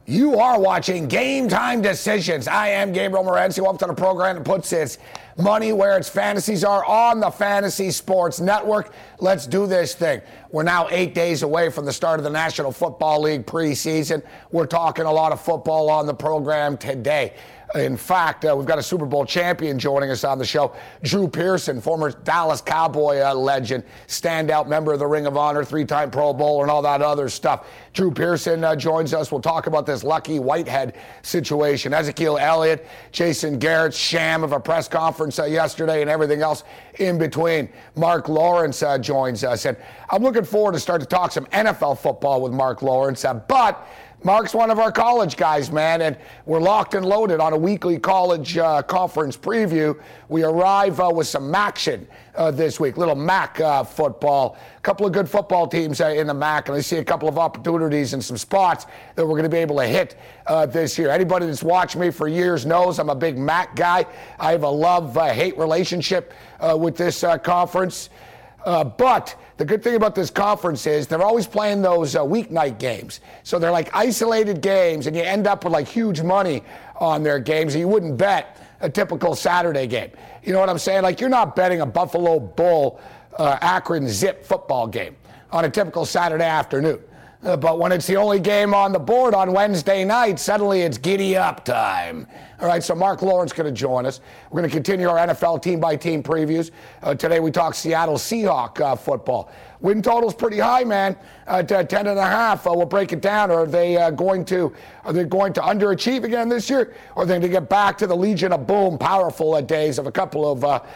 You are watching Game Time Decisions. I am Gabriel Morency. Welcome to the program that puts its money where its fantasies are on the Fantasy Sports Network. Let's do this thing. We're now 8 days away from the start of the National Football League preseason. We're talking a lot of football on the program today. In fact, we've got a Super Bowl champion joining us on the show, Drew Pearson, former Dallas Cowboy legend, standout member of the Ring of Honor, three-time Pro Bowler, and all that other stuff. Drew Pearson joins us. We'll talk about this Lucky Whitehead situation. Ezekiel Elliott, Jason Garrett's sham of a press conference yesterday, and everything else in between. Mark Lawrence joins us. And I'm looking forward to start to talk some NFL football with Mark Lawrence, but Mark's one of our college guys, man, and we're locked and loaded on a weekly college conference preview. We arrive with some MACtion this week, little MAC football. A couple of good football teams in the MAC, and I see a couple of opportunities and some spots that we're going to be able to hit this year. Anybody that's watched me for years knows I'm a big MAC guy. I have a love-hate relationship with this conference. But the good thing about this conference is they're always playing those weeknight games. So they're like isolated games, and you end up with like huge money on their games. And you wouldn't bet a typical Saturday game. You know what I'm saying? Like, you're not betting a Buffalo Bull Akron Zip football game on a typical Saturday afternoon. But when it's the only game on the board on Wednesday night, suddenly it's giddy up time. All right, so Mark Lawrence is going to join us. We're going to continue our NFL team-by-team previews. Today we talk Seattle Seahawks football. Win total's pretty high, man, at 10.5. We'll break it down. Are they going to underachieve again this year, or are they going to get back to the Legion of Boom powerful days of a couple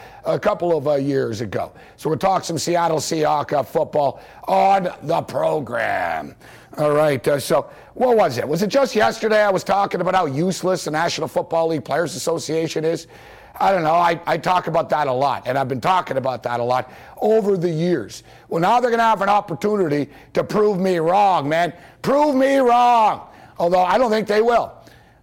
of years ago? So we'll talk some Seattle Seahawks football on the program. All right, so what was it? Was it just yesterday I was talking about how useless the National Football League Players Association is? I don't know. I talk about that a lot, and I've been talking about that a lot over the years. Well, now they're going to have an opportunity to prove me wrong, man. Prove me wrong. Although I don't think they will.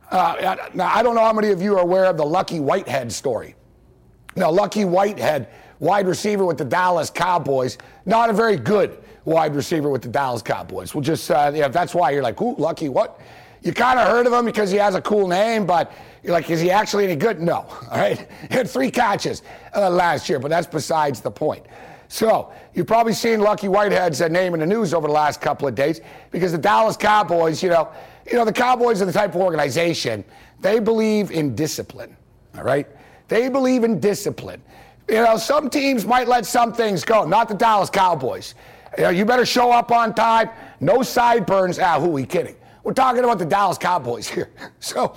Now, I don't know how many of you are aware of the Lucky Whitehead story. Now, Lucky Whitehead, wide receiver with the Dallas Cowboys, not a very good wide receiver with the Dallas Cowboys. We'll just, that's why you're like, ooh, Lucky what? You kind of heard of him because he has a cool name, but you're like, is he actually any good? No, all right? He had 3 catches last year, but that's besides the point. So you've probably seen Lucky Whitehead's name in the news over the last couple of days because the Dallas Cowboys, the Cowboys are the type of organization, they believe in discipline, all right? They believe in discipline. Some teams might let some things go, not the Dallas Cowboys. You better show up on time, no sideburns. Who are we kidding? We're talking about the Dallas Cowboys here. So,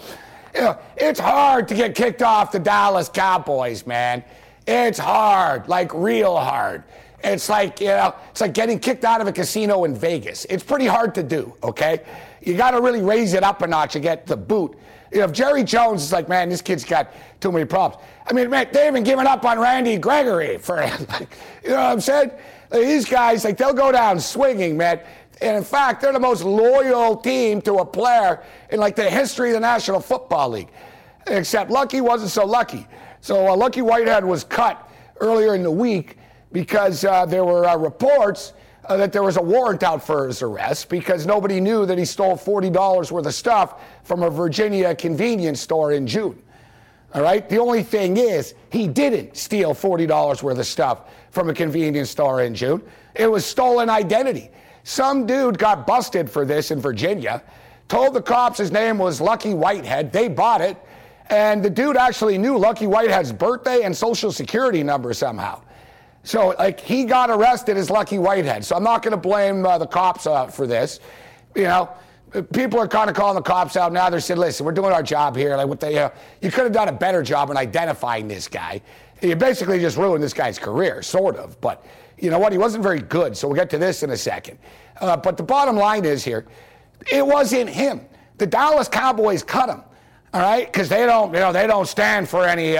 it's hard to get kicked off the Dallas Cowboys, man. It's hard, like real hard. It's like, it's like getting kicked out of a casino in Vegas. It's pretty hard to do, okay? You got to really raise it up a notch to get the boot. If Jerry Jones is like, man, this kid's got too many problems. I mean, man, they haven't given up on Randy Gregory for, you know what I'm saying? These guys, they'll go down swinging, man. And in fact, they're the most loyal team to a player in the history of the National Football League. Except Lucky wasn't so lucky. So Lucky Whitehead was cut earlier in the week because there were reports that there was a warrant out for his arrest because nobody knew that he stole $40 worth of stuff from a Virginia convenience store in June. All right? The only thing is, he didn't steal $40 worth of stuff from a convenience store in June. It was stolen identity. Some dude got busted for this in Virginia, told the cops his name was Lucky Whitehead. They bought it, and the dude actually knew Lucky Whitehead's birthday and social security number somehow. So, he got arrested as Lucky Whitehead. So I'm not going to blame the cops for this. People are kind of calling the cops out now. They're saying, listen, we're doing our job here. You could have done a better job in identifying this guy. You basically just ruined this guy's career, sort of. But you know what? He wasn't very good. So we'll get to this in a second. But the bottom line is here, it wasn't him. The Dallas Cowboys cut him. All right, because they don't stand for they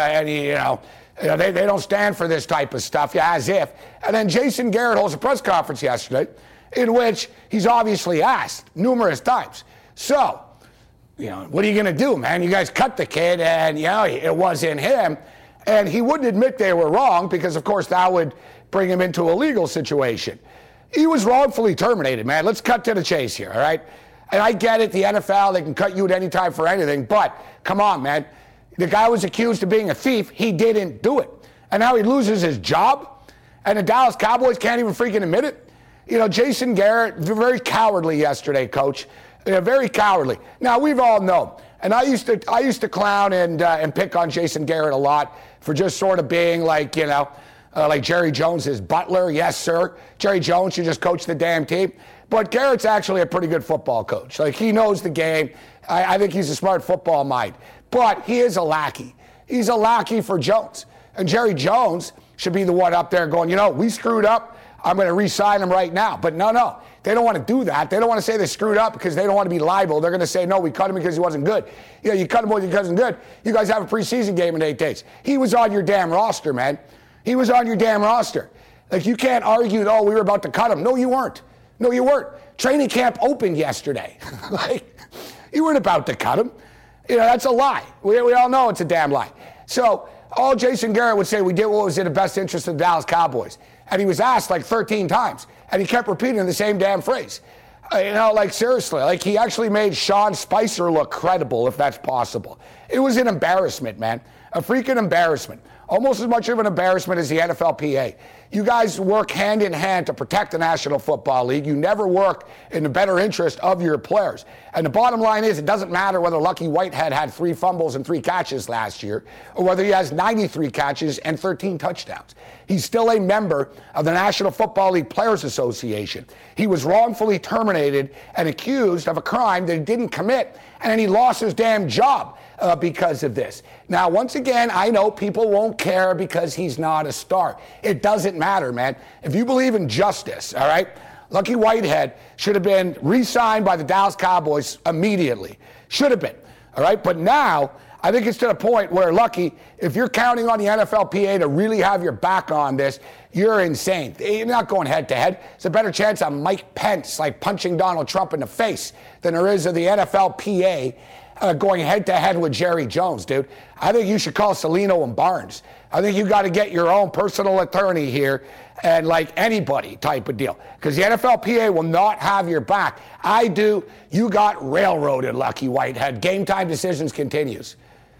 don't stand for this type of stuff. Yeah, as if. And then Jason Garrett holds a press conference yesterday, in which he's obviously asked numerous times. So, what are you going to do, man? You guys cut the kid, and it wasn't him, and he wouldn't admit they were wrong because, of course, that would bring him into a legal situation. He was wrongfully terminated, man. Let's cut to the chase here. All right. And I get it, the NFL, they can cut you at any time for anything, but come on, man. The guy was accused of being a thief. He didn't do it. And now he loses his job, and the Dallas Cowboys can't even freaking admit it. You know, Jason Garrett, very cowardly yesterday, Coach. Very cowardly. Now, we've all known. And I used to clown and pick on Jason Garrett a lot for just sort of being like, like Jerry Jones's butler. Yes, sir. Jerry Jones should just coach the damn team. But Garrett's actually a pretty good football coach. Like, he knows the game. I think he's a smart football mind. But he is a lackey. He's a lackey for Jones. And Jerry Jones should be the one up there going, we screwed up. I'm going to re-sign him right now. But no. They don't want to do that. They don't want to say they screwed up because they don't want to be liable. They're going to say, no, we cut him because he wasn't good. You cut him because he wasn't good. You guys have a preseason game in 8 days. He was on your damn roster, man. He was on your damn roster. Like, you can't argue, we were about to cut him. No, you weren't. Training camp opened yesterday. Like, you weren't about to cut him. That's a lie. We all know it's a damn lie. So all Jason Garrett would say, we did what was in the best interest of the Dallas Cowboys. And he was asked like 13 times. And he kept repeating the same damn phrase. Seriously, he actually made Sean Spicer look credible, if that's possible. It was an embarrassment, man. A freaking embarrassment. Almost as much of an embarrassment as the NFLPA. You guys work hand in hand to protect the National Football League. You never work in the better interest of your players. And the bottom line is, it doesn't matter whether Lucky Whitehead had 3 fumbles and 3 catches last year, or whether he has 93 catches and 13 touchdowns. He's still a member of the National Football League Players Association. He was wrongfully terminated and accused of a crime that he didn't commit, and then he lost his damn job because of this. Now, once again, I know people won't care because he's not a star. It doesn't matter, man. If you believe in justice, all right, Lucky Whitehead should have been re-signed by the Dallas Cowboys immediately. Should have been, all right? But now, I think it's to the point where, Lucky, if you're counting on the NFLPA to really have your back on this, you're insane. You're not going head-to-head. There's a better chance of Mike Pence, punching Donald Trump in the face than there is of the NFLPA going head-to-head with Jerry Jones, dude. I think you should call Salino and Barnes. I think you got to get your own personal attorney here and anybody type of deal. Because the NFLPA will not have your back. I do. You got railroaded, Lucky Whitehead. Game Time Decisions continues.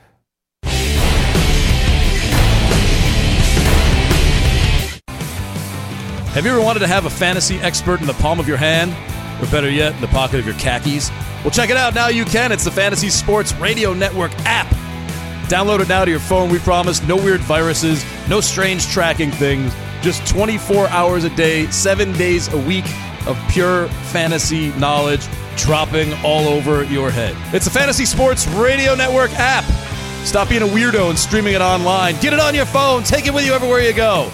Have you ever wanted to have a fantasy expert in the palm of your hand? Or better yet, in the pocket of your khakis? Well, check it out. Now you can. It's the Fantasy Sports Radio Network app. Download it now to your phone. We promise no weird viruses, no strange tracking things. Just 24 hours a day, 7 days a week of pure fantasy knowledge dropping all over your head. It's the Fantasy Sports Radio Network app. Stop being a weirdo and streaming it online. Get it on your phone. Take it with you everywhere you go.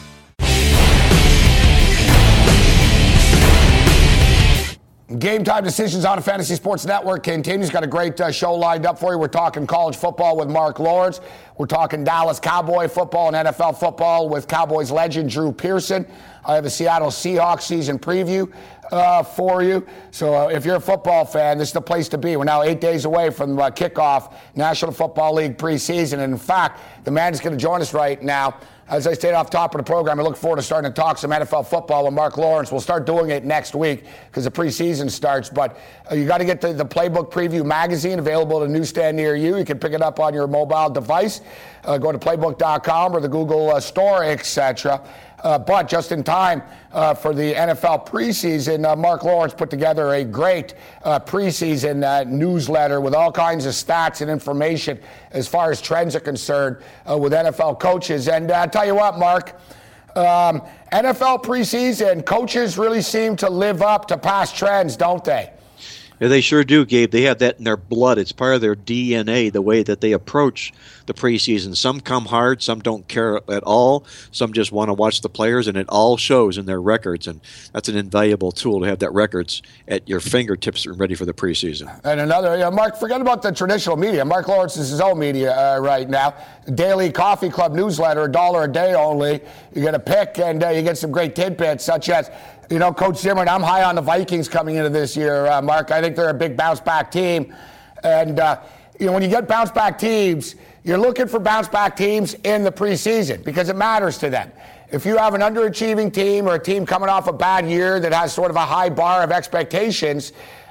Game Time Decisions on the Fantasy Sports Network continues. Got a great show lined up for you. We're talking college football with Mark Lawrence. We're talking Dallas Cowboy football and NFL football with Cowboys legend Drew Pearson. I have a Seattle Seahawks season preview for you. So if you're a football fan, this is the place to be. We're now 8 days away from kickoff National Football League preseason. And in fact, the man is going to join us right now. As I stated off top of the program, I look forward to starting to talk some NFL football with Mark Lawrence. We'll start doing it next week because the preseason starts. But you got to get the Playbook Preview magazine available at a newsstand near you. You can pick it up on your mobile device. Go to playbook.com or the Google Store, etc. But just in time for the NFL preseason, Mark Lawrence put together a great preseason newsletter with all kinds of stats and information as far as trends are concerned with NFL coaches. And I tell you what, Mark, NFL preseason, coaches really seem to live up to past trends, don't they? Yeah, they sure do, Gabe. They have that in their blood. It's part of their DNA, the way that they approach the preseason. Some come hard, some don't care at all. Some just want to watch the players, and it all shows in their records. And that's an invaluable tool to have that records at your fingertips and ready for the preseason. And another, Mark, forget about the traditional media. Mark Lawrence is his own media right now. Daily Coffee Club newsletter, $1 a day only. You get a pick, and you get some great tidbits, such as, Coach Zimmerman, I'm high on the Vikings coming into this year, Mark. I think they're a big bounce-back team. And, when you get bounce-back teams, you're looking for bounce-back teams in the preseason because it matters to them. If you have an underachieving team or a team coming off a bad year that has sort of a high bar of expectations,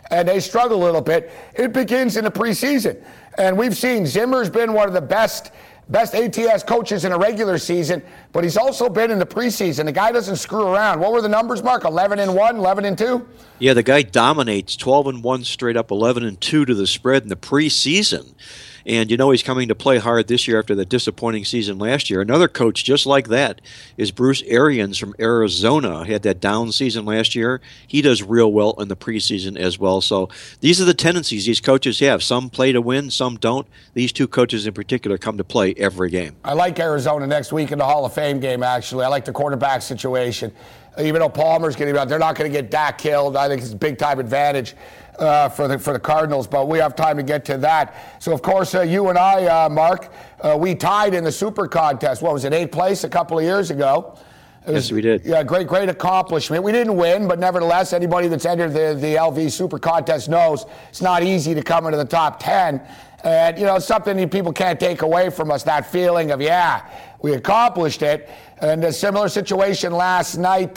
and they struggle a little bit. It begins in the preseason. And we've seen Zimmer's been one of the best ATS coaches in a regular season, but he's also been in the preseason. The guy doesn't screw around. What were the numbers, Mark? 11-1, 11-2? Yeah, the guy dominates, 12-1 straight up, 11-2 to the spread in the preseason. And he's coming to play hard this year after the disappointing season last year. Another coach just like that is Bruce Arians from Arizona. He had that down season last year. He does real well in the preseason as well. So these are the tendencies these coaches have. Some play to win, some don't. These two coaches in particular come to play every game. I like Arizona next week in the Hall of Fame game, actually. I like the quarterback situation. Even though Palmer's getting out, they're not going to get Dak killed. I think it's a big-time advantage for the Cardinals, but we have time to get to that. So, of course, you and I, Mark, we tied in the Super Contest. What was it, 8th place a couple of years ago? Yes, we did. Yeah, great accomplishment. We didn't win, but nevertheless, anybody that's entered the LV Super Contest knows it's not easy to come into the top 10. And, it's something that people can't take away from us, that feeling of, we accomplished it. And a similar situation last night,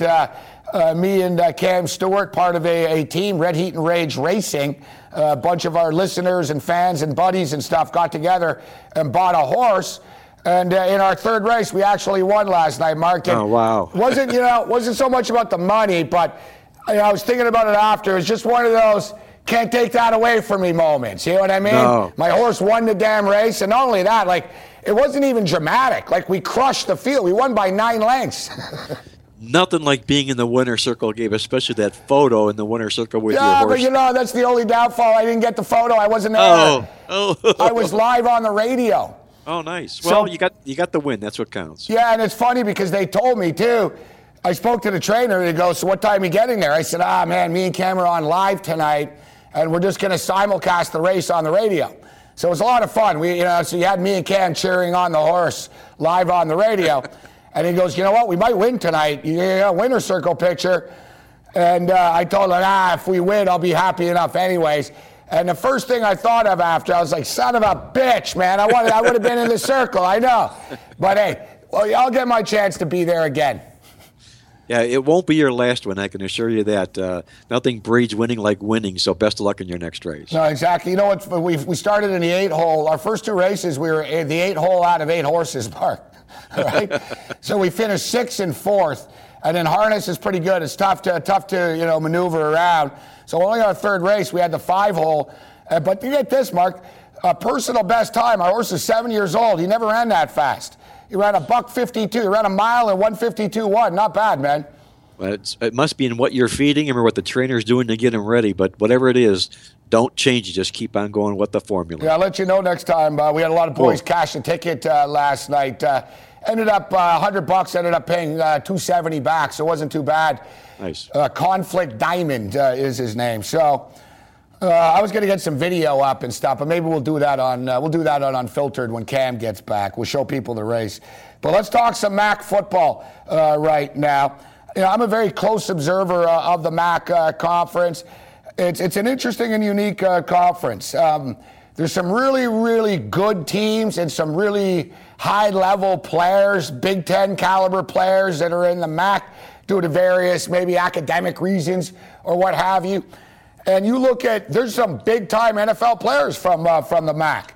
me and Cam Stewart, part of a team, Red Heat and Rage Racing, a bunch of our listeners and fans and buddies and stuff got together and bought a horse. And in our third race, we actually won last night, Mark. And oh, wow. wasn't so much about the money, but I was thinking about it after. It's just one of those can't take that away from me moments. You know what I mean? No. My horse won the damn race. And not only that, it wasn't even dramatic. We crushed the field. We won by 9 lengths. Nothing like being in the winner's circle, Gabe, especially that photo in the winner's circle with your horse. Yeah, but that's the only downfall. I didn't get the photo. I wasn't there. Oh. I was live on the radio. Oh, nice. Well, you got the win. That's what counts. Yeah, and it's funny because they told me, too. I spoke to the trainer, and he goes, so what time are you getting there? I said, man, me and Cam are on live tonight, and we're just going to simulcast the race on the radio. So it was a lot of fun. So you had me and Cam cheering on the horse live on the radio. And he goes, you know what, we might win tonight. You got a winner's circle picture. And I told him, if we win, I'll be happy enough anyways. And the first thing I thought of after, I was like, son of a bitch, man. I would have been in the circle, I know. But hey, I'll get my chance to be there again. Yeah, it won't be your last one, I can assure you that. Nothing breeds winning like winning, so best of luck in your next race. No, exactly. You know what, we started in the 8-hole. Our first 2 races, we were in the 8-hole out of 8 horses, Mark. Right? So we finished 6th and 4th. And then harness is pretty good. It's tough to maneuver around. So only our 3rd race, we had the 5-hole. But you get this, Mark, personal best time. Our horse is 7 years old. He never ran that fast. He ran a $1:52. He ran a mile in 1:52.1. Not bad, man. Well, it must be in what you're feeding him or what the trainer's doing to get him ready. But whatever it is, don't change it. Just keep on going with the formula. Yeah, I'll let you know next time. We had a lot of boys cash a ticket last night. Ended up $100. Ended up paying $270 back, so it wasn't too bad. Nice. Conflict Diamond is his name. So I was going to get some video up and stuff, but maybe we'll do that on Unfiltered when Cam gets back. We'll show people the race. But let's talk some MAC football right now. I'm a very close observer of the MAC conference. It's an interesting and unique conference. There's some really, really good teams and some really high-level players, Big Ten caliber players that are in the MAC due to various maybe academic reasons or what have you. And you look at, there's some big-time NFL players from the MAC.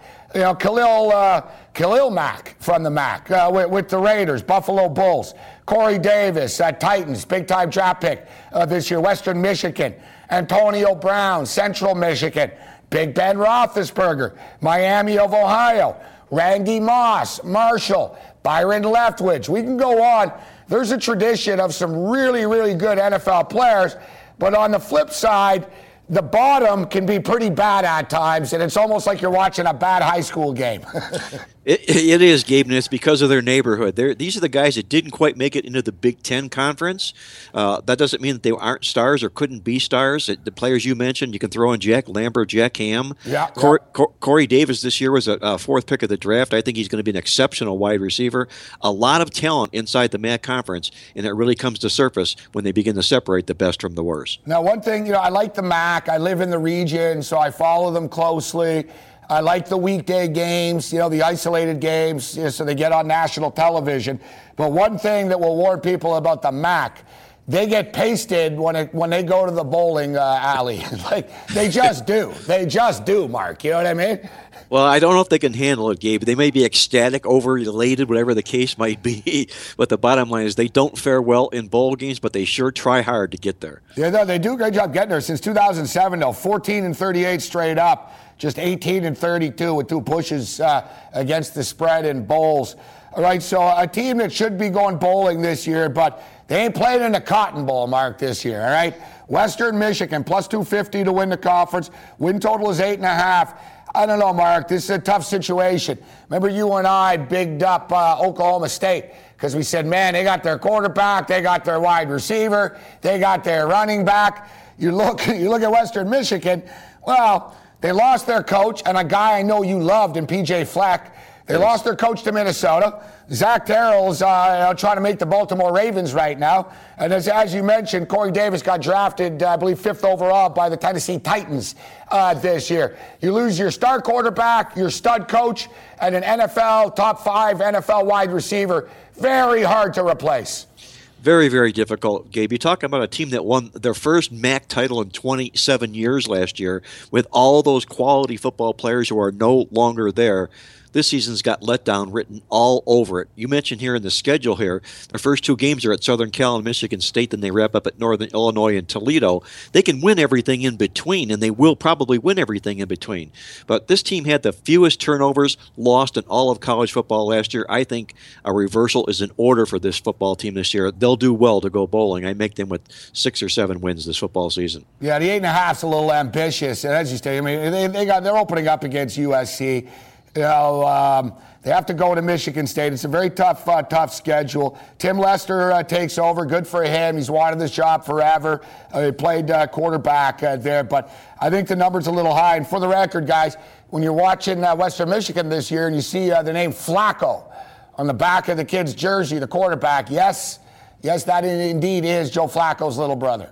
Khalil Mack from the MAC with the Raiders, Buffalo Bulls. Corey Davis, Titans, big-time draft pick this year, Western Michigan. Antonio Brown, Central Michigan. Big Ben Roethlisberger, Miami of Ohio. Randy Moss, Marshall, Byron Leftwich. We can go on. There's a tradition of some really, really good NFL players. But on the flip side, the bottom can be pretty bad at times, and it's almost like you're watching a bad high school game. It is, Gabe, and it's because of their neighborhood. These are the guys that didn't quite make it into the Big Ten Conference. That doesn't mean that they aren't stars or couldn't be stars. The players you mentioned, you can throw in Jack Lambert, Jack Ham. Yeah, Corey Davis this year was a 4th pick of the draft. I think he's going to be an exceptional wide receiver. A lot of talent inside the MAC Conference, and it really comes to surface when they begin to separate the best from the worst. Now, one thing, I like the MAC. I live in the region, so I follow them closely. I like the weekday games, the isolated games, so they get on national television. But one thing that will warn people about the MAC they get pasted when they go to the bowling alley. Like, they just do. They just do, Mark. You know what I mean? Well, I don't know if they can handle it, Gabe. They may be ecstatic, over-elated, whatever the case might be. But the bottom line is they don't fare well in bowl games, but they sure try hard to get there. Yeah, no, they do a great job getting there. Since 2007, though, 14-38 straight up, just 18-32 with 2 pushes against the spread in bowls. All right, so a team that should be going bowling this year, but they ain't playing in the Cotton Bowl, Mark, this year, all right? Western Michigan, plus 250 to win the conference. Win total is 8.5. I don't know, Mark. This is a tough situation. Remember you and I bigged up Oklahoma State because we said, man, they got their quarterback, they got their wide receiver, they got their running back. You look at Western Michigan, well, they lost their coach and a guy I know you loved in P.J. Fleck. They lost their coach to Minnesota. Zach Terrell's trying to make the Baltimore Ravens right now. And as you mentioned, Corey Davis got drafted, I believe, 5th overall by the Tennessee Titans this year. You lose your star quarterback, your stud coach, and an NFL, top 5 NFL wide receiver. Very hard to replace. Very, very difficult, Gabe. You're talking about a team that won their first MAC title in 27 years last year with all those quality football players who are no longer there. This season's got letdown written all over it. You mentioned here in the schedule here, their first 2 games are at Southern Cal and Michigan State, then they wrap up at Northern Illinois and Toledo. They can win everything in between, and they will probably win everything in between. But this team had the fewest turnovers lost in all of college football last year. I think a reversal is in order for this football team this year. They'll do well to go bowling. I make them with 6 or 7 wins this football season. Yeah, the 8.5's a little ambitious. And as you say, I mean, they're opening up against USC. You know, they have to go to Michigan State. It's a very tough schedule. Tim Lester takes over. Good for him. He's wanted this job forever. He played quarterback there, but I think the number's a little high. And for the record, guys, when you're watching Western Michigan this year and you see the name Flacco on the back of the kid's jersey, the quarterback, yes, that indeed is Joe Flacco's little brother.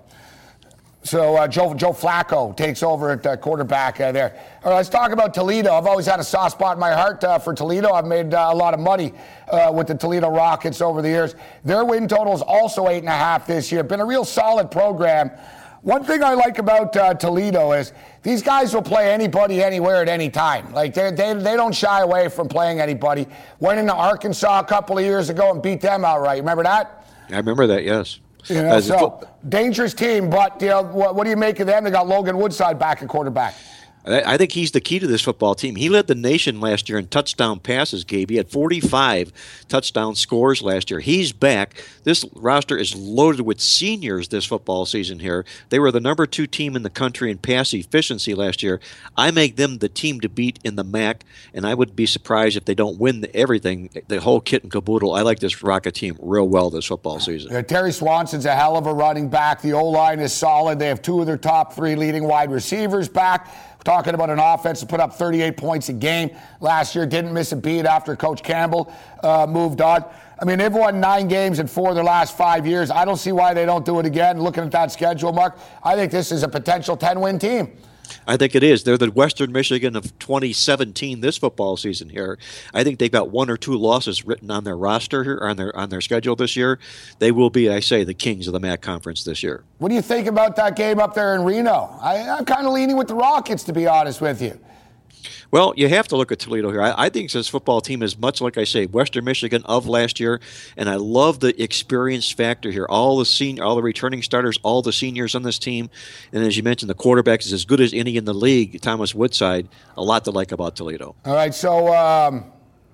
So Joe Flacco takes over at quarterback there. All right, let's talk about Toledo. I've always had a soft spot in my heart for Toledo. I've made a lot of money with the Toledo Rockets over the years. Their win total is also 8.5 this year. Been a real solid program. One thing I like about Toledo is these guys will play anybody, anywhere, at any time. Like they don't shy away from playing anybody. Went into Arkansas a couple of years ago and beat them outright. Remember that? I remember that, yes. You know, so dangerous team, but you know, what do you make of them? They got Logan Woodside back at quarterback. I think he's the key to this football team. He led the nation last year in touchdown passes, Gabe. He had 45 touchdown scores last year. He's back. This roster is loaded with seniors this football season here. They were the number 2 team in the country in pass efficiency last year. I make them the team to beat in the MAC, and I would be surprised if they don't win everything, the whole kit and caboodle. I like this Rocket team real well this football season. Yeah, Terry Swanson's a hell of a running back. The O-line is solid. They have 2 of their top 3 leading wide receivers back. Talking about an offense that put up 38 points a game last year, didn't miss a beat after Coach Campbell moved on. I mean, they've won 9 games in 4 of their last 5 years. I don't see why they don't do it again. Looking at that schedule, Mark, I think this is a potential 10-win team. I think it is. They're the Western Michigan of 2017 this football season here. I think they've got 1 or 2 losses written on their roster here, on their schedule this year. They will be, I say, the kings of the MAC conference this year. What do you think about that game up there in Reno? I'm kind of leaning with the Rockets, to be honest with you. Well, you have to look at Toledo here. I think this football team is much like I say, Western Michigan of last year, and I love the experience factor here. All the returning starters, all the seniors on this team, and as you mentioned, the quarterback is as good as any in the league. Thomas Woodside, a lot to like about Toledo. All right, so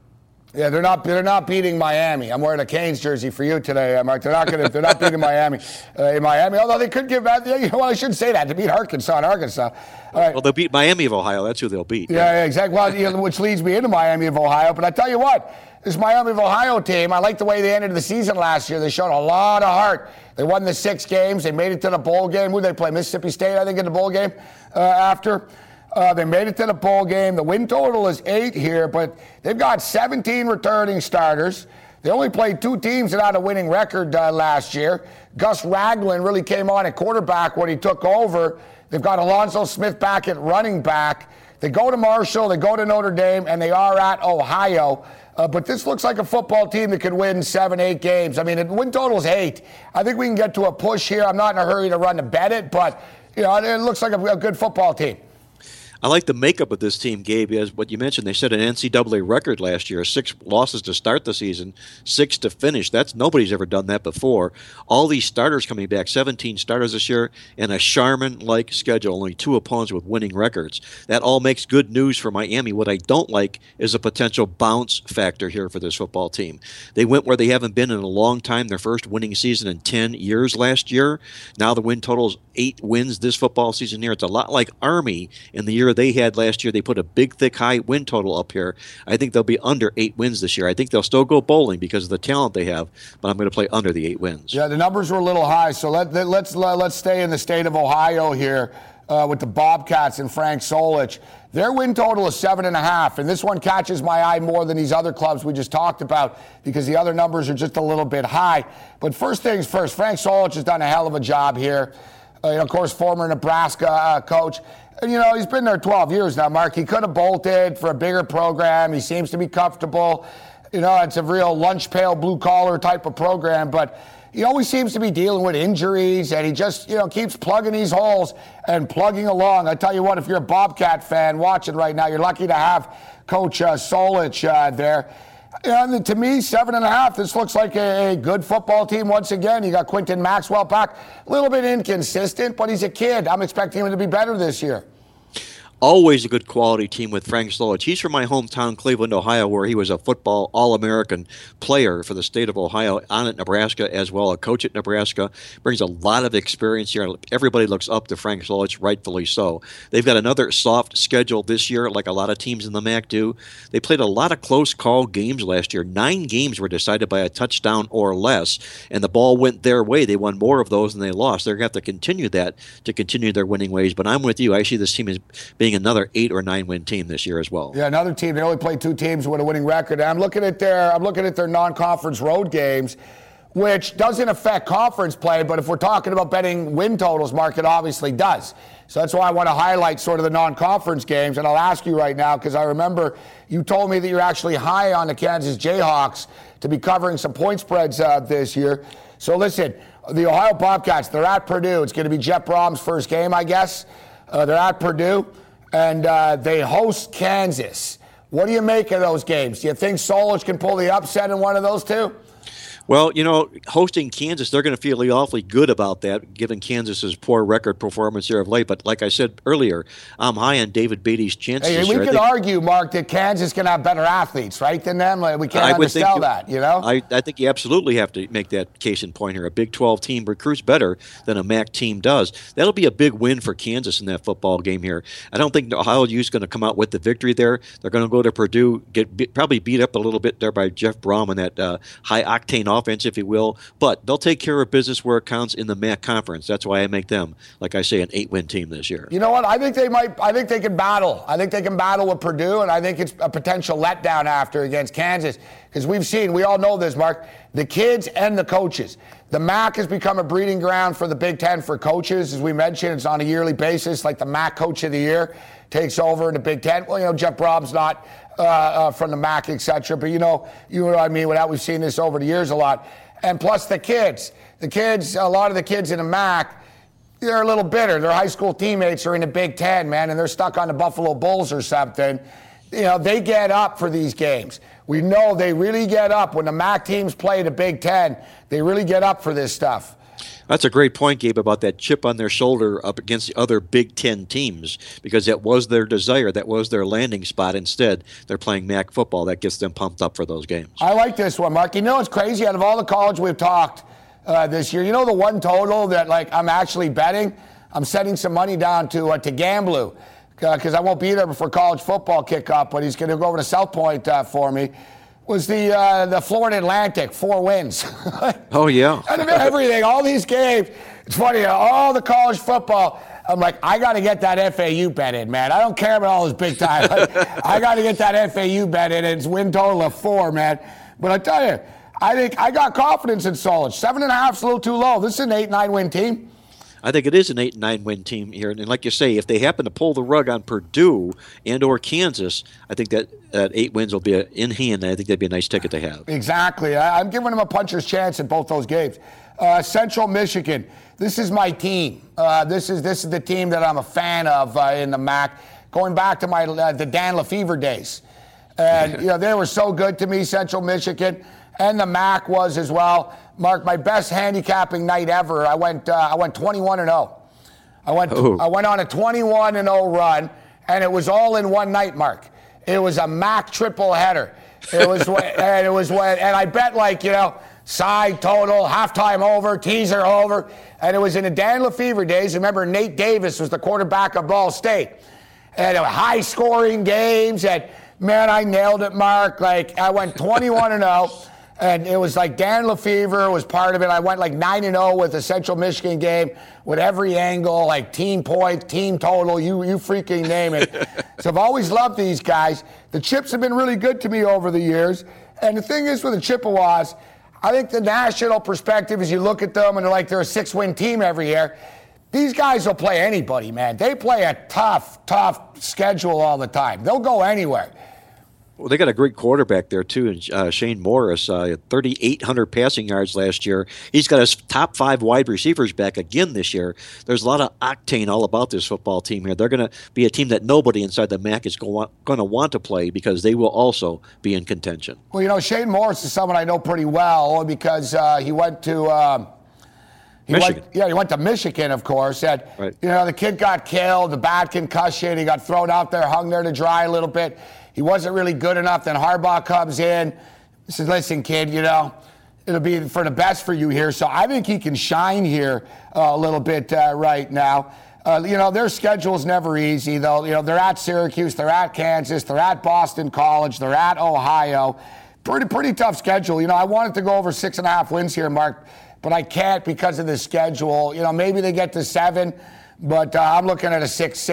yeah, they're not beating Miami. I'm wearing a Canes jersey for you today, Mark. They're not beating Miami in Miami. Although they could give that. You know what? I shouldn't say that. To beat Arkansas in Arkansas. All right. Well, they'll beat Miami of Ohio. That's who they'll beat. Yeah, exactly. Well, which leads me into Miami of Ohio. But I tell you what, this Miami of Ohio team, I like the way they ended the season last year. They showed a lot of heart. They won the 6 games. They made it to the bowl game. Who did they play? Mississippi State, I think, in the bowl game after. They made it to the bowl game. The win total is 8 here, but they've got 17 returning starters. They only played 2 teams that had a winning record last year. Gus Ragland really came on at quarterback when he took over. They've got Alonzo Smith back at running back. They go to Marshall, they go to Notre Dame, and they are at Ohio. But this looks like a football team that could win 7, 8 games. I mean, the win total is 8. I think we can get to a push here. I'm not in a hurry to run to bet it, but it looks like a good football team. I like the makeup of this team, Gabe, as what you mentioned. They set an NCAA record last year, 6 losses to start the season, 6 to finish. Nobody's ever done that before. All these starters coming back, 17 starters this year, and a Charmin-like schedule, only 2 opponents with winning records. That all makes good news for Miami. What I don't like is a potential bounce factor here for this football team. They went where they haven't been in a long time, their first winning season in 10 years last year. Now the win total is 8 wins this football season here. It's a lot like Army in the year they had last year. They put a big, thick, high win total up here. I think they'll be under 8 wins this year. I think they'll still go bowling because of the talent they have, but I'm going to play under the 8 wins. Yeah, the numbers were a little high, so let's stay in the state of Ohio here with the Bobcats and Frank Solich. Their win total is 7.5, and this one catches my eye more than these other clubs we just talked about because the other numbers are just a little bit high. But first things first, Frank Solich has done a hell of a job here. Of course, former Nebraska coach. And, he's been there 12 years now, Mark. He could have bolted for a bigger program. He seems to be comfortable. It's a real lunch pail, blue-collar type of program. But he always seems to be dealing with injuries, and he just, keeps plugging these holes and plugging along. I tell you what, if you're a Bobcat fan watching right now, you're lucky to have Coach Solich there. And to me, 7.5, this looks like a good football team once again. You got Quinton Maxwell back. A little bit inconsistent, but he's a kid. I'm expecting him to be better this year. Always a good quality team with Frank Solich. He's from my hometown, Cleveland, Ohio, where he was a football All-American player for the state of Ohio, on at Nebraska as well, a coach at Nebraska. Brings a lot of experience here. Everybody looks up to Frank Solich, rightfully so. They've got another soft schedule this year, like a lot of teams in the MAC do. They played a lot of close call games last year. 9 games were decided by a touchdown or less, and the ball went their way. They won more of those than they lost. They're going to have to continue that to continue their winning ways. But I'm with you. I see this team as being another 8 or 9 win team this year as well. Yeah, another team. They only played 2 teams with a winning record. And I'm looking at their non-conference road games, which doesn't affect conference play. But if we're talking about betting win totals, Mark, it obviously does. So that's why I want to highlight sort of the non-conference games. And I'll ask you right now, because I remember you told me that you're actually high on the Kansas Jayhawks to be covering some point spreads this year. So listen, the Ohio Bobcats, they're at Purdue. It's going to be Jeff Brom's first game, I guess. They're at Purdue. And they host Kansas. What do you make of those games? Do you think Solich can pull the upset in one of those 2? Well, hosting Kansas, they're going to feel awfully good about that, given Kansas's poor record performance here of late. But like I said earlier, I'm high on David Beatty's chances this year. We could argue, Mark, that Kansas can have better athletes, right, than them. We can't undersell that, I think you absolutely have to make that case in point here. A Big 12 team recruits better than a MAC team does. That'll be a big win for Kansas in that football game here. I don't think Ohio U is going to come out with the victory there. They're going to go to Purdue, probably beat up a little bit there by Jeff Brom and that high-octane offense, if you will, but they'll take care of business where it counts in the MAC conference. That's why I make them, like I say, an 8-win team this year. You know what? I think they can battle. I think they can battle with Purdue, and I think it's a potential letdown after against Kansas, because we all know this, Mark, the kids and the coaches. The MAC has become a breeding ground for the Big Ten for coaches. As we mentioned, it's on a yearly basis, like the MAC Coach of the Year takes over in the Big Ten. Well, Jeff Brom's not from the MAC, etc. But you know what I mean. We've seen this over the years a lot. And plus the kids, a lot of the kids in the MAC, they're a little bitter. Their high school teammates are in the Big Ten, man, and they're stuck on the Buffalo Bulls or something. They get up for these games. We know they really get up. When the MAC teams play the Big Ten, they really get up for this stuff. That's a great point, Gabe, about that chip on their shoulder up against the other Big Ten teams, because that was their desire. That was their landing spot. Instead, they're playing MAC football. That gets them pumped up for those games. I like this one, Mark. It's crazy. Out of all the college we've talked this year, the one total that, I'm actually betting? I'm setting some money down to Gamblu, because I won't be there before college football kickoff, but he's going to go over to South Point for me. Was the Florida Atlantic, 4 wins. Oh, yeah. Everything, all these games. It's funny, all the college football, I'm like, I got to get that FAU bet in, man. I don't care about all this big time. I got to get that FAU bet in. It's win total of 4, man. But I tell you, I think I got confidence in Solich. 7.5 is a little too low. This is an 8-9 win team. I think it is an 8-9 win team here. And like you say, if they happen to pull the rug on Purdue and or Kansas, I think that 8 wins will be in hand. And I think that'd be a nice ticket to have. Exactly. I'm giving them a puncher's chance in both those games. Central Michigan. This is my team. This is the team that I'm a fan of in the MAC. Going back to the Dan Lefevre days. And, they were so good to me, Central Michigan. And the MAC was as well. Mark, my best handicapping night ever. I went 21-0. I went on a 21-0 run, and it was all in one night, Mark. It was a MAC triple header. And I bet side total, halftime over, teaser over. And it was in the Dan Lefevre days. Remember, Nate Davis was the quarterback of Ball State. And high-scoring games. And, man, I nailed it, Mark. I went 21-0. And it was Dan Lefevre was part of it. I went 9-0 with the Central Michigan game with every angle, team points, team total, you freaking name it. So I've always loved these guys. The Chips have been really good to me over the years. And the thing is with the Chippewas, I think the national perspective is you look at them and they're a 6-win team every year. These guys will play anybody, man. They play a tough schedule all the time. They'll go anywhere. Well, they got a great quarterback there, too, Shane Morris, 3,800 passing yards last year. He's got his top 5 wide receivers back again this year. There's a lot of octane all about this football team here. They're going to be a team that nobody inside the MAC is going to want to play because they will also be in contention. Well, Shane Morris is someone I know pretty well because he went to Michigan. He went to Michigan, of course. And, right. The kid got killed, the bad concussion. He got thrown out there, hung there to dry a little bit. He wasn't really good enough. Then Harbaugh comes in. He says, listen, kid, it'll be for the best for you here. So I think he can shine here a little bit right now. Their schedule's never easy, though. They're at Syracuse, they're at Kansas, they're at Boston College, they're at Ohio. Pretty tough schedule. I wanted to go over 6.5 wins here, Mark, but I can't because of the schedule. Maybe they get to 7, but I'm looking at a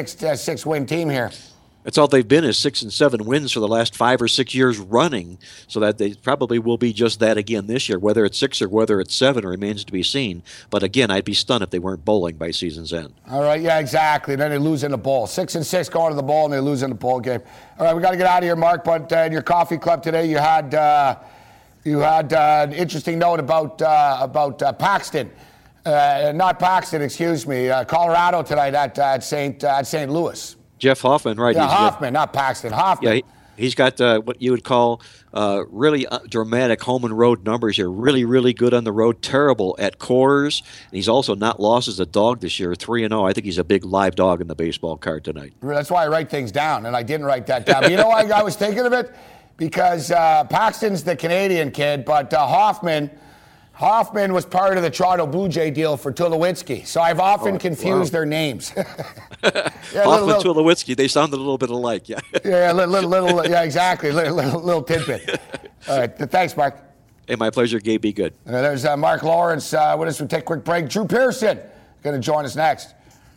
6-win team here. That's all they've been is 6 and 7 wins for the last 5 or 6 years running, so that they probably will be just that again this year. Whether it's 6 or whether it's 7 remains to be seen. But again, I'd be stunned if they weren't bowling by season's end. All right, yeah, exactly. Then they lose in the bowl. 6-6 going to the bowl, and they lose in the bowl game. All right, we got to get out of here, Mark. But in your coffee club today, you had an interesting note about Paxton. Not Paxton, excuse me. Colorado tonight at St. Louis. Jeff Hoffman, right? Yeah, Hoffman, not Paxton. Hoffman. Yeah, he's got what you would call really dramatic home and road numbers here. Really, really good on the road. Terrible at Coors. And he's also not lost as a dog this year. 3-0. I think he's a big live dog in the baseball card tonight. That's why I write things down, and I didn't write that down. But you know why I was thinking of it? Because Paxton's the Canadian kid, but Hoffman was part of the Toronto Blue Jay deal for Tulowitzki, so I've often confused their names. Hoffman, Tulowitzki, they sound a little bit alike, yeah. Yeah, exactly, little tidbit. All right, thanks, Mark. Hey, my pleasure, Gabe. Be good. There's Mark Lawrence with us. We'll take a quick break. Drew Pearson going to join us next.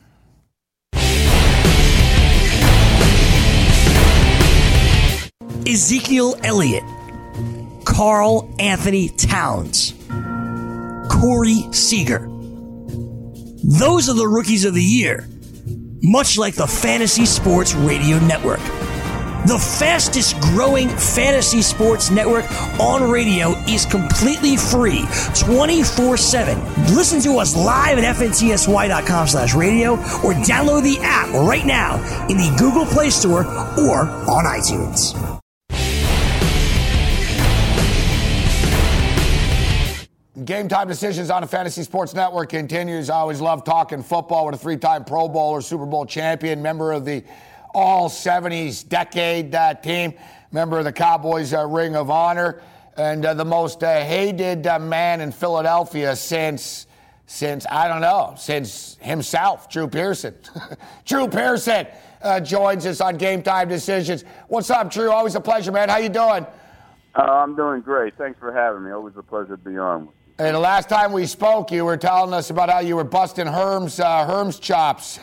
Ezekiel Elliott, Carl Anthony Towns, Corey Seager. Those are the rookies of the year, much like the Fantasy Sports Radio Network. The fastest growing fantasy sports network on radio is completely free, 24/7. Listen to us live at fntsy.com/radio or download the app right now in the Google Play Store or on iTunes. Game Time Decisions on the Fantasy Sports Network continues. I always love talking football with a 3-time Pro Bowler, Super Bowl champion, member of the All-70s decade team, member of the Cowboys Ring of Honor, and the most hated man in Philadelphia since himself, Drew Pearson. Drew Pearson joins us on Game Time Decisions. What's up, Drew? Always a pleasure, man. How you doing? I'm doing great. Thanks for having me. Always a pleasure to be on with you. Hey, the last time we spoke, you were telling us about how you were busting Herm's chops.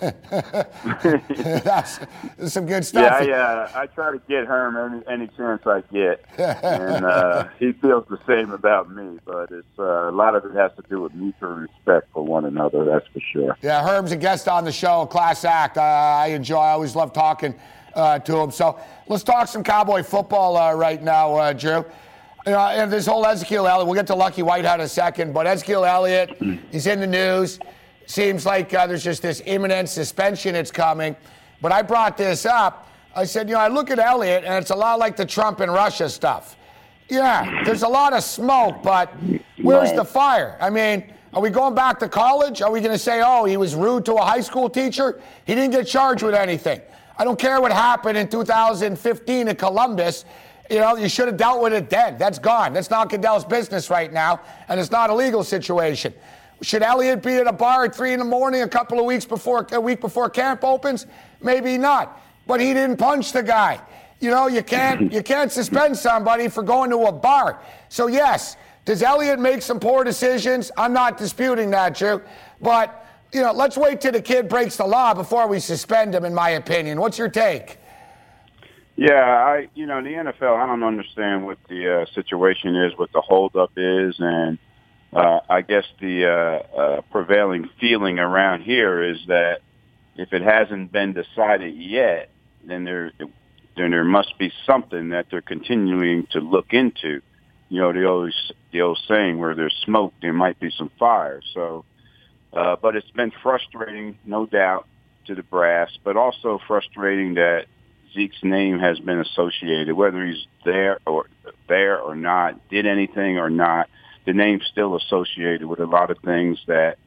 That's some good stuff. Yeah, I try to get Herm any chance I get, and he feels the same about me. But it's a lot of it has to do with mutual respect for one another. That's for sure. Yeah, Herm's a guest on the show, class act. I always love talking to him. So let's talk some Cowboy football right now, Drew. And this whole Ezekiel Elliott, we'll get to Lucky Whitehead in a second, but Ezekiel Elliott, he's in the news. Seems like there's just this imminent suspension that's coming. But I brought this up. I said, I look at Elliott, and it's a lot like the Trump and Russia stuff. Yeah, there's a lot of smoke, but where's the fire? I mean, are we going back to college? Are we going to say, he was rude to a high school teacher? He didn't get charged with anything. I don't care what happened in 2015 in Columbus. You should have dealt with it then. That's gone. That's not Goodell's business right now, and it's not a legal situation. Should Elliott be at a bar at 3 in the morning a week before camp opens? Maybe not. But he didn't punch the guy. You can't suspend somebody for going to a bar. So yes, does Elliott make some poor decisions? I'm not disputing that, Drew. But let's wait till the kid breaks the law before we suspend him, in my opinion. What's your take? Yeah, the NFL, I don't understand what the situation is, what the holdup is, and I guess the prevailing feeling around here is that if it hasn't been decided yet, then there must be something that they're continuing to look into. The old saying, where there's smoke, there might be some fire. So, but it's been frustrating, no doubt, to the brass, but also frustrating that Zeke's name has been associated, whether he's there or not, did anything or not. The name's still associated with a lot of things that,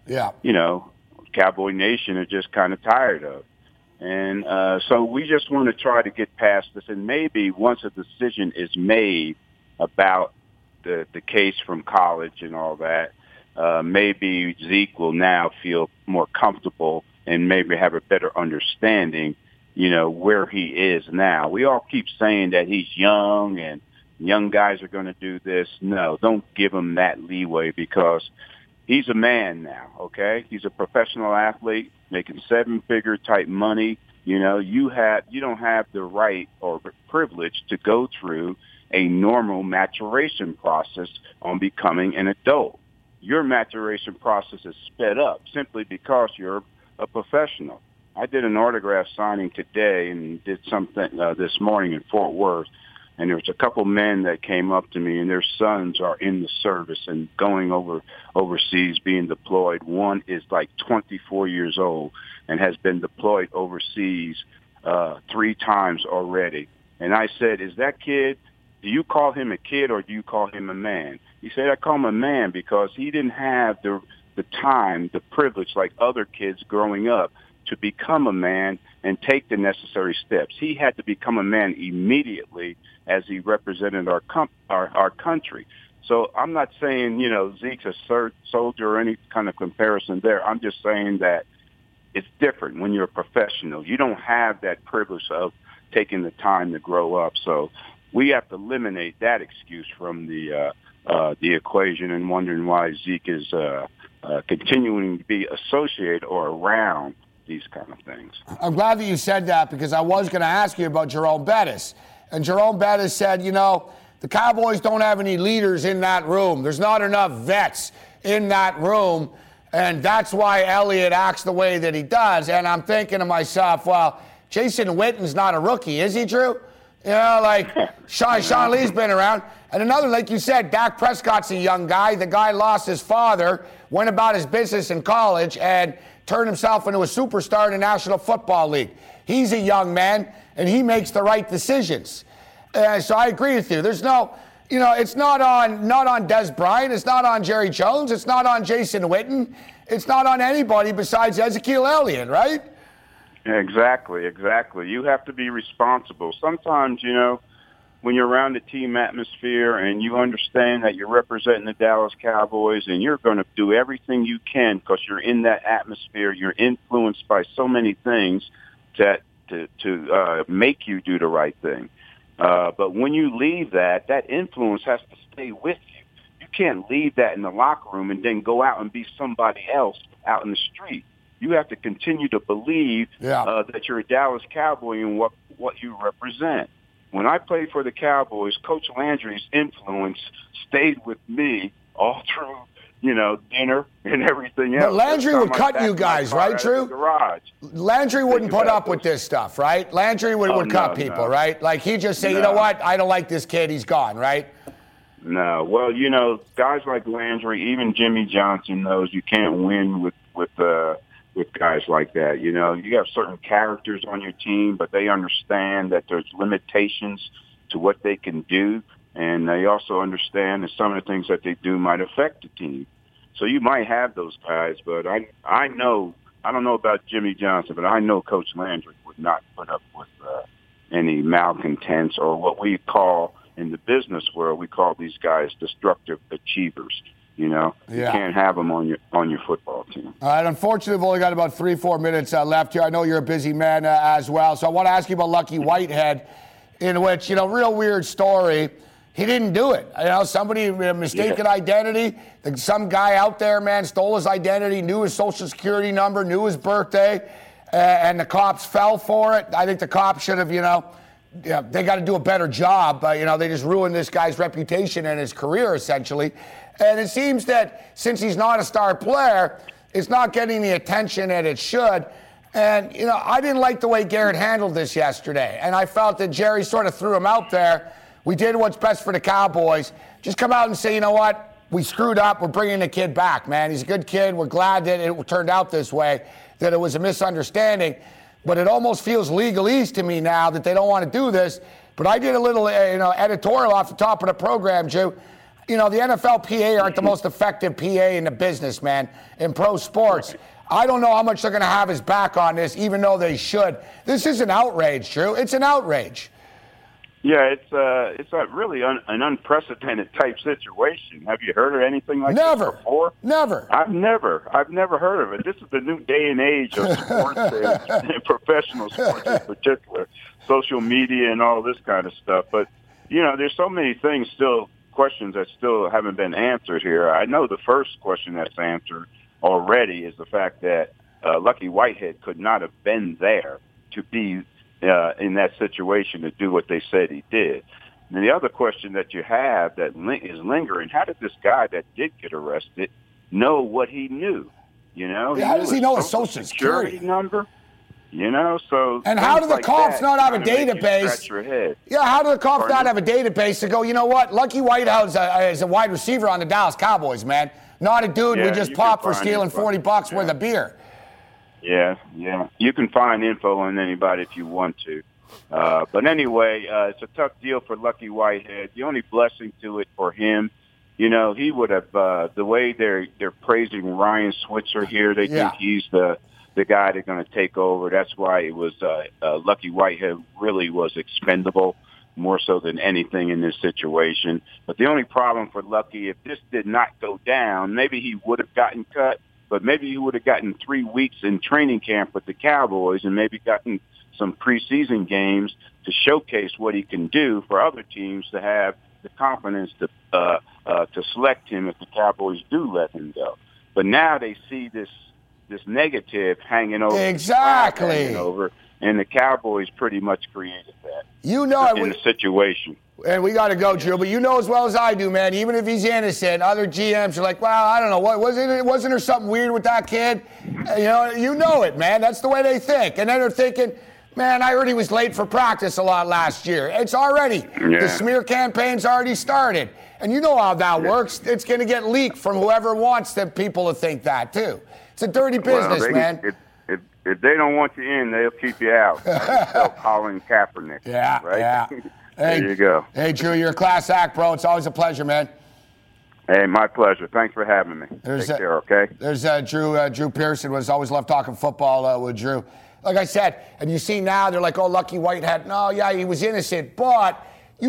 Cowboy Nation are just kind of tired of. And so we just want to try to get past this. And maybe once a decision is made about the case from college and all that, maybe Zeke will now feel more comfortable and maybe have a better understanding where he is now. We all keep saying that he's young and young guys are going to do this. No, don't give him that leeway, because he's a man now, okay? He's a professional athlete making 7-figure type money. You don't have the right or the privilege to go through a normal maturation process on becoming an adult. Your maturation process is sped up simply because you're a professional. I did an autograph signing today and did something this morning in Fort Worth, and there was a couple men that came up to me, and their sons are in the service and going overseas, being deployed. One is like 24 years old and has been deployed overseas 3 times already. And I said, is that kid, do you call him a kid or do you call him a man? He said, I call him a man because he didn't have the time, the privilege like other kids growing up to become a man and take the necessary steps. He had to become a man immediately as he represented our country. So I'm not saying, Zeke's a soldier or any kind of comparison there. I'm just saying that it's different when you're a professional. You don't have that privilege of taking the time to grow up. So we have to eliminate that excuse from the equation, and wondering why Zeke is continuing to be associated or around these kind of things. I'm glad that you said that, because I was going to ask you about Jerome Bettis. And Jerome Bettis said, the Cowboys don't have any leaders in that room. There's not enough vets in that room, and that's why Elliott acts the way that he does. And I'm thinking to myself, well, Jason Witten's not a rookie, is he, Drew? Sean Lee's been around. And another, like you said, Dak Prescott's a young guy. The guy lost his father, went about his business in college, and turned himself into a superstar in the National Football League. He's a young man, and he makes the right decisions. So I agree with you. There's no, it's not on Des Bryant. It's not on Jerry Jones. It's not on Jason Witten. It's not on anybody besides Ezekiel Elliott, right? Exactly. You have to be responsible. Sometimes, when you're around the team atmosphere and you understand that you're representing the Dallas Cowboys and you're going to do everything you can because you're in that atmosphere, you're influenced by so many things that to make you do the right thing. But when you leave that influence has to stay with you. You can't leave that in the locker room and then go out and be somebody else out in the street. You have to continue to believe that you're a Dallas Cowboy and what you represent. When I played for the Cowboys, Coach Landry's influence stayed with me all through, dinner and everything else. But Landry would cut you guys, right, Drew? Landry wouldn't put up with this stuff, right? Landry would cut people, right? Like, he'd just say, you know what, I don't like this kid, he's gone, right? No. Well, guys like Landry, even Jimmy Johnson knows you can't win with guys like that. You have certain characters on your team, but they understand that there's limitations to what they can do. And they also understand that some of the things that they do might affect the team. So you might have those guys, but I know, I don't know about Jimmy Johnson, but I know Coach Landry would not put up with any malcontents, or what we call in the business world, we call these guys destructive achievers. You can't have them on your football team. All right, unfortunately, we've only got about 3-4 minutes left here. I know you're a busy man as well, so I want to ask you about Lucky Whitehead, in which, real weird story. He didn't do it. Somebody mistaken identity. Some guy out there, man, stole his identity, knew his social security number, knew his birthday, and the cops fell for it. I think the cops should have, they got to do a better job. They just ruined this guy's reputation and his career, essentially. And it seems that since he's not a star player, it's not getting the attention that it should. And, I didn't like the way Garrett handled this yesterday. And I felt that Jerry sort of threw him out there. We did what's best for the Cowboys. Just come out and say, you know what? We screwed up. We're bringing the kid back, man. He's a good kid. We're glad that it turned out this way, that it was a misunderstanding. But it almost feels legalese to me now that they don't want to do this. But I did a little, editorial off the top of the program, Drew. The NFL PA aren't the most effective PA in the business, man, in pro sports. I don't know how much they're going to have his back on this, even though they should. This is an outrage, Drew. It's an outrage. Yeah, it's a really an unprecedented type situation. Have you heard of anything like this before? Never. I've never heard of it. This is the new day and age of sports and professional sports in particular, social media and all this kind of stuff. But, there's so many questions that still haven't been answered here. I know the first question that's answered already is the fact that Lucky Whitehead could not have been there to be in that situation to do what they said he did. And the other question that you have that is lingering, how did this guy that did get arrested know what he knew? How does he know his social security number? So. And how do the cops not have a database? Yeah, how do the cops not have a database to go, you know what? Lucky Whitehouse is a wide receiver on the Dallas Cowboys, man. Not a dude we just popped for stealing $40 worth of beer. Yeah. You can find info on anybody if you want to. But anyway, it's a tough deal for Lucky Whitehead. The only blessing to it for him, he would have, the way they're praising Ryan Switzer here, they think he's the guy they're going to take over. That's why it was Lucky Whitehead really was expendable more so than anything in this situation. But the only problem for Lucky, if this did not go down, maybe he would have gotten cut. But maybe he would have gotten 3 weeks in training camp with the Cowboys and maybe gotten some preseason games to showcase what he can do for other teams to have the confidence to select him if the Cowboys do let him go. But now they see this negative hanging over. Exactly. Hanging over, and the Cowboys pretty much created that. In the situation. And we got to go, Drew, but you know as well as I do, man, even if he's innocent, other GMs are like, well, I don't know, wasn't there something weird with that kid? You know it, man. That's the way they think. And then they're thinking, man, I heard he was late for practice a lot last year. It's already, the smear campaign's already started. And you know how that works. It's going to get leaked from whoever wants people to think that, too. It's a dirty business, man. If they don't want you in, they'll keep you out. Colin Kaepernick. Yeah, right? Yeah. Hey, there you go. Hey, Drew, you're a class act, bro. It's always a pleasure, man. Hey, my pleasure. Thanks for having me. Take care, okay? There's Drew Pearson. Always love talking football with Drew. Like I said, and you see now, they're like, oh, Lucky Whitehead. No, yeah, he was innocent. But,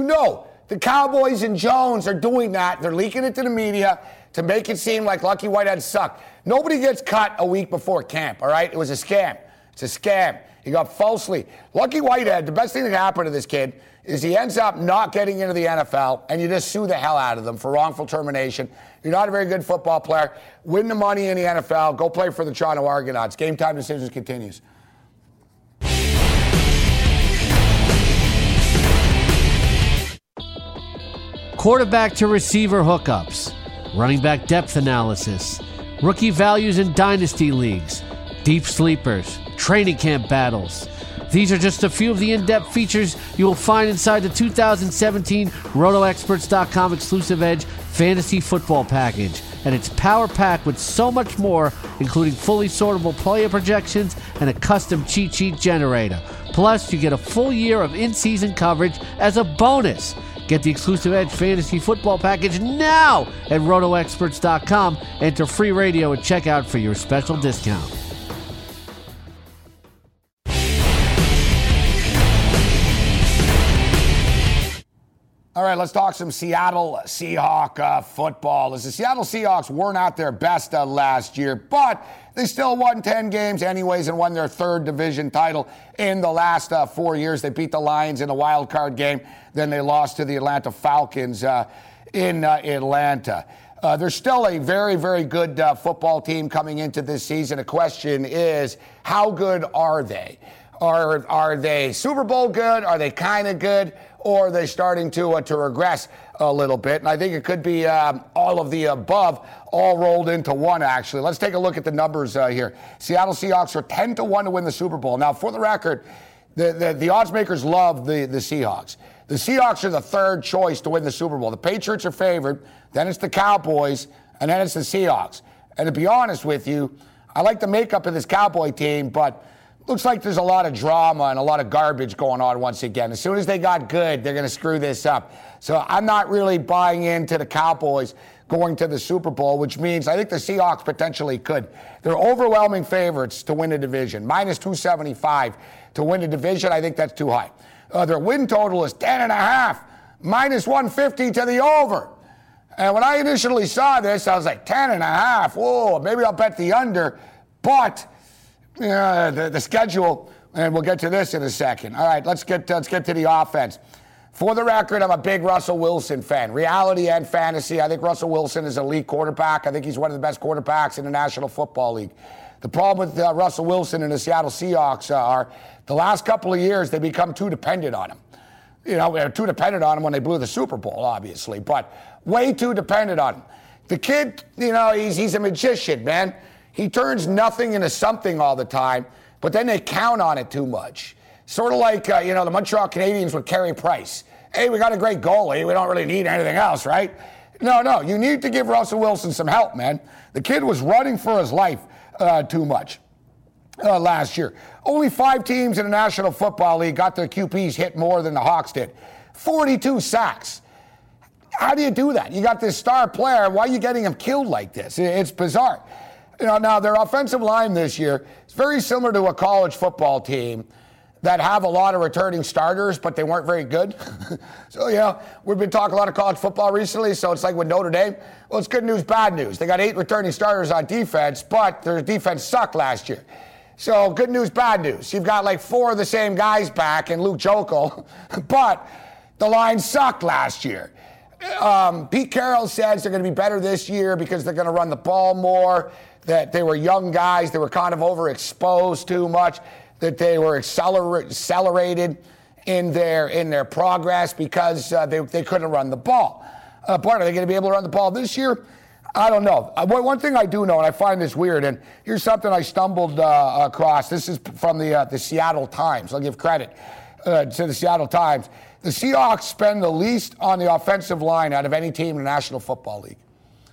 the Cowboys and Jones are doing that. They're leaking it to the media to make it seem like Lucky Whitehead sucked. Nobody gets cut a week before camp, all right? It was a scam. It's a scam. He got falsely. Lucky Whitehead, the best thing that happened to this kid is he ends up not getting into the NFL, and you just sue the hell out of them for wrongful termination. You're not a very good football player. Win the money in the NFL. Go play for the Toronto Argonauts. Game Time Decisions continues. Quarterback to receiver hookups, running back depth analysis, rookie values in dynasty leagues, deep sleepers, training camp battles. These are just a few of the in-depth features you will find inside the 2017 RotoExperts.com exclusive Edge Fantasy Football Package. And it's power-packed with so much more, including fully sortable player projections and a custom cheat sheet generator. Plus, you get a full year of in-season coverage as a bonus. Get the exclusive Edge Fantasy Football Package now at RotoExperts.com. Enter free radio at checkout for your special discount. All right, let's talk some Seattle Seahawks football. As the Seattle Seahawks weren't at their best last year, but they still won 10 games anyways and won their third division title in the last 4 years. They beat the Lions in a wild card game. Then they lost to the Atlanta Falcons in Atlanta. They're still a very, very good football team coming into this season. The question is, how good are they? Are they Super Bowl good? Are they kind of good? Or are they starting to regress a little bit? And I think it could be all of the above, all rolled into one, actually. Let's take a look at the numbers here. Seattle Seahawks are 10-1 to win the Super Bowl. Now, for the record, the odds makers love the Seahawks. The Seahawks are the third choice to win the Super Bowl. The Patriots are favored, then it's the Cowboys, and then it's the Seahawks. And to be honest with you, I like the makeup of this Cowboy team, but looks like there's a lot of drama and a lot of garbage going on once again. As soon as they got good, they're going to screw this up. So I'm not really buying into the Cowboys going to the Super Bowl, which means I think the Seahawks potentially could. They're overwhelming favorites to win a division. Minus 275 to win a division. I think that's too high. Their win total is 10.5. Minus 150 to the over. And when I initially saw this, I was like, 10.5. Whoa, maybe I'll bet the under. But the schedule, and we'll get to this in a second. All right, let's get to the offense. For the record, I'm a big Russell Wilson fan. Reality and fantasy, I think Russell Wilson is an elite quarterback. I think he's one of the best quarterbacks in the National Football League. The problem with Russell Wilson and the Seattle Seahawks are the last couple of years, they become too dependent on him. You know, they're too dependent on him when they blew the Super Bowl, obviously, but way too dependent on him. The kid, you know, he's a magician, man. He turns nothing into something all the time, but then they count on it too much. Sort of like, the Montreal Canadiens with Carey Price. Hey, we got a great goalie. We don't really need anything else, right? No. You need to give Russell Wilson some help, man. The kid was running for his life too much last year. Only 5 teams in the National Football League got their QBs hit more than the Hawks did. 42 sacks. How do you do that? You got this star player. Why are you getting him killed like this? It's bizarre. Now their offensive line this year is very similar to a college football team that have a lot of returning starters, but they weren't very good. So, we've been talking a lot of college football recently, so it's like with Notre Dame. Well, it's good news, bad news. They got 8 returning starters on defense, but their defense sucked last year. So good news, bad news. You've got like 4 of the same guys back and Luke Jokel, but the line sucked last year. Pete Carroll says they're going to be better this year because they're going to run the ball more, that they were young guys, they were kind of overexposed too much, that they were accelerated in their progress because they couldn't run the ball. But are they going to be able to run the ball this year? I don't know. One thing I do know, and I find this weird, and here's something I stumbled across. This is from the Seattle Times. I'll give credit to the Seattle Times. The Seahawks spend the least on the offensive line out of any team in the National Football League.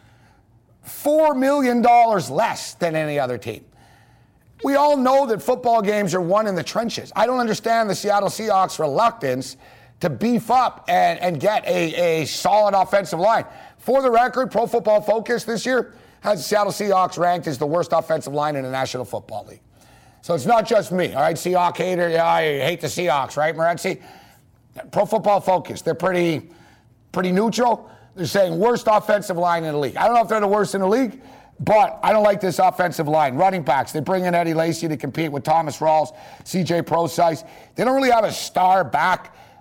$4 million less than any other team. We all know that football games are won in the trenches. I don't understand the Seattle Seahawks' reluctance to beef up and get a solid offensive line. For the record, Pro Football Focus this year has the Seattle Seahawks ranked as the worst offensive line in the National Football League. So it's not just me, all right? Seahawk hater, I hate the Seahawks, right, Morency? Pro Football Focus, they're pretty neutral. They're saying worst offensive line in the league. I don't know if they're the worst in the league, but I don't like this offensive line. Running backs, they bring in Eddie Lacy to compete with Thomas Rawls, C.J. Prosise. They don't really have a star back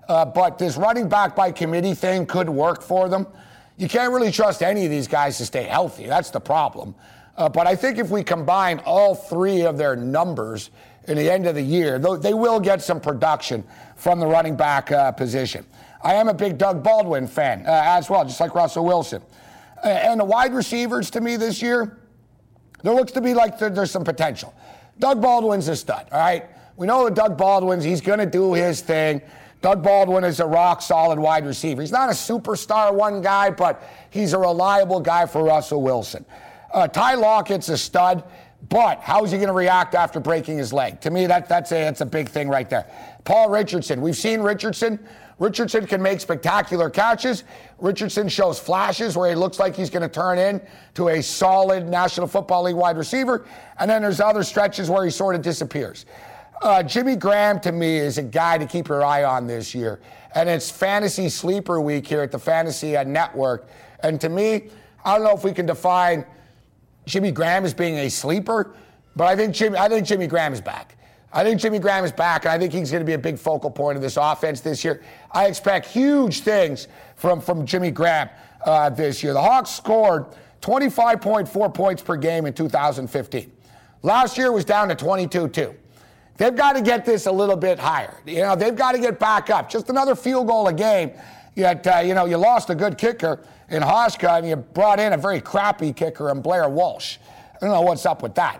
but this running back by committee thing could work for them. You can't really trust any of these guys to stay healthy. That's the problem. But I think if we combine all three of their numbers in the end of the year, they will get some production from the running back position. I am a big Doug Baldwin fan as well, just like Russell Wilson. And the wide receivers, to me, this year, there looks to be like there's some potential. Doug Baldwin's a stud, all right? We know that Doug Baldwin's, he's going to do his thing. Doug Baldwin is a rock-solid wide receiver. He's not a superstar one guy, but he's a reliable guy for Russell Wilson. Ty Lockett's a stud, but how is he going to react after breaking his leg? To me, that's a big thing right there. Paul Richardson. We've seen Richardson. Richardson can make spectacular catches. Richardson shows flashes where he looks like he's going to turn into a solid National Football League wide receiver. And then there's other stretches where he sort of disappears. Jimmy Graham, to me, is a guy to keep your eye on this year. And it's Fantasy Sleeper Week here at the Fantasy Network. And to me, I don't know if we can define Jimmy Graham as being a sleeper, but I think Jimmy Graham is back. I think Jimmy Graham is back, and I think he's going to be a big focal point of this offense this year. I expect huge things from Jimmy Graham this year. The Hawks scored 25.4 points per game in 2015. Last year was down to 22-2. They've got to get this a little bit higher. They've got to get back up. Just another field goal a game. Yet, you lost a good kicker in Hoska, and you brought in a very crappy kicker in Blair Walsh. I don't know what's up with that.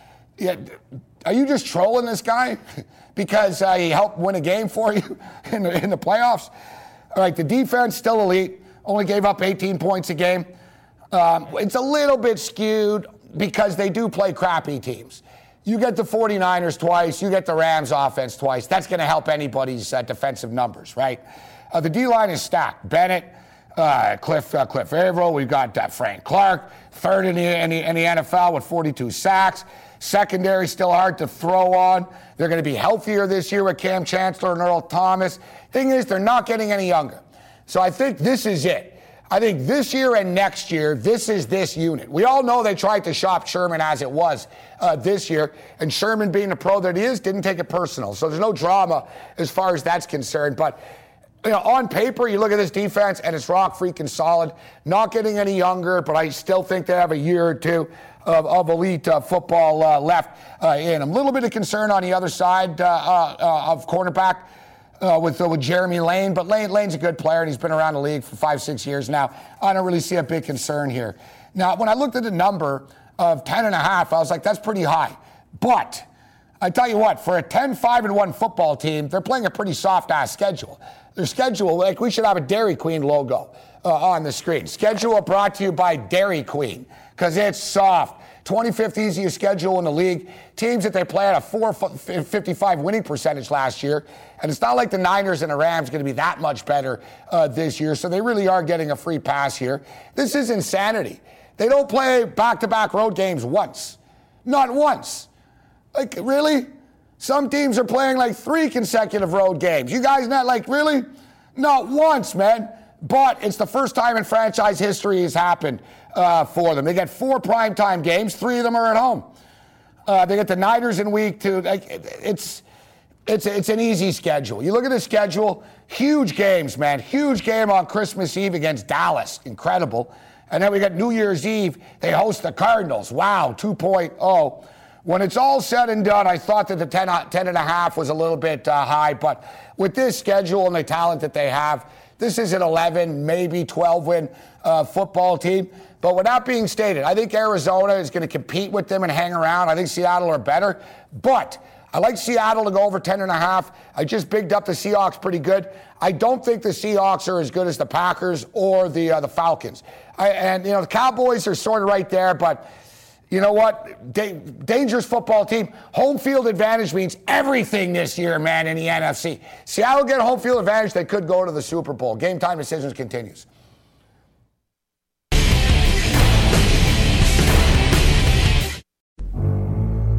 Are you just trolling this guy because he helped win a game for you in the playoffs? All right, the defense still elite. Only gave up 18 points a game. It's a little bit skewed because they do play crappy teams. You get the 49ers twice. You get the Rams offense twice. That's going to help anybody's defensive numbers, right? The D-line is stacked. Bennett, Cliff Averill. We've got Frank Clark, third in the NFL with 42 sacks. Secondary still hard to throw on. They're going to be healthier this year with Cam Chancellor and Earl Thomas. Thing is, they're not getting any younger. So I think this is it. I think this year and next year, this is this unit. We all know they tried to shop Sherman as it was this year, and Sherman, being the pro that he is, didn't take it personal. So there's no drama as far as that's concerned. But on paper, you look at this defense, and it's rock freaking solid. Not getting any younger, but I still think they have a year or two of elite football left in them. A little bit of concern on the other side of cornerback with Jeremy Lane, but Lane's a good player, and he's been around the league for 5-6 years now. I don't really see a big concern here. Now, when I looked at the number of 10.5, I was like, that's pretty high. But I tell you what, for a 10-5-1 football team, they're playing a pretty soft-ass schedule. Their schedule, we should have a Dairy Queen logo on the screen. Schedule brought to you by Dairy Queen, because it's soft. 25th easiest schedule in the league. Teams that they play at a .455 winning percentage last year. And it's not like the Niners and the Rams are going to be that much better this year. So they really are getting a free pass here. This is insanity. They don't play back-to-back road games once. Not once. Really? Some teams are playing 3 consecutive road games. You guys not really? Not once, man. But it's the first time in franchise history has happened for them. They get 4 primetime games. 3 of them are at home. They get the Niners in week 2. It's an easy schedule. You look at the schedule, huge games, man. Huge game on Christmas Eve against Dallas. Incredible. And then we got New Year's Eve. They host the Cardinals. Wow, 2.0. When it's all said and done, I thought that the 10.5 was a little bit high. But with this schedule and the talent that they have, this is an 11, maybe 12-win football team. But with that being stated, I think Arizona is going to compete with them and hang around. I think Seattle are better. But I like Seattle to go over 10.5. I just bigged up the Seahawks pretty good. I don't think the Seahawks are as good as the Packers or the Falcons. The Cowboys are sort of right there, but you know what? Dangerous football team. Home field advantage means everything this year, man, in the NFC. Seattle get home field advantage, they could go to the Super Bowl. Game Time Decisions continues.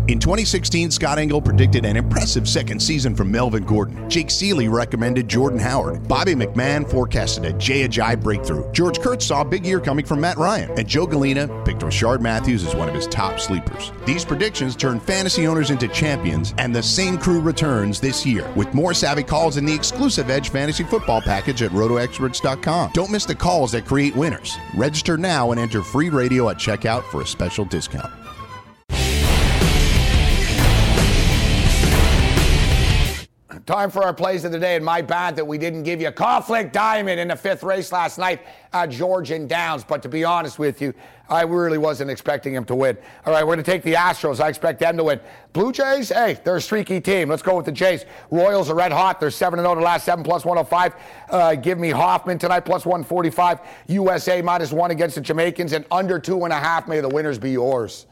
In 2016, Scott Engel predicted an impressive second season from Melvin Gordon. Jake Seeley recommended Jordan Howard. Bobby McMahon forecasted a Jay Ajayi breakthrough. George Kurtz saw a big year coming from Matt Ryan. And Joe Galena picked Rashard Matthews as one of his top sleepers. These predictions turned fantasy owners into champions, and the same crew returns this year with more savvy calls in the exclusive Edge Fantasy Football package at RotoExperts.com. Don't miss the calls that create winners. Register now and enter free radio at checkout for a special discount. Time for our plays of the day, and my bad that we didn't give you Conflict Diamond in the 5th race last night at Georgian Downs. But to be honest with you, I really wasn't expecting him to win. All right, we're going to take the Astros. I expect them to win. Blue Jays, hey, they're a streaky team. Let's go with the Jays. Royals are red hot. They're 7-0 the last 7 plus 105. Give me Hoffman tonight plus 145. USA -1 against the Jamaicans, and under 2.5. May the winners be yours.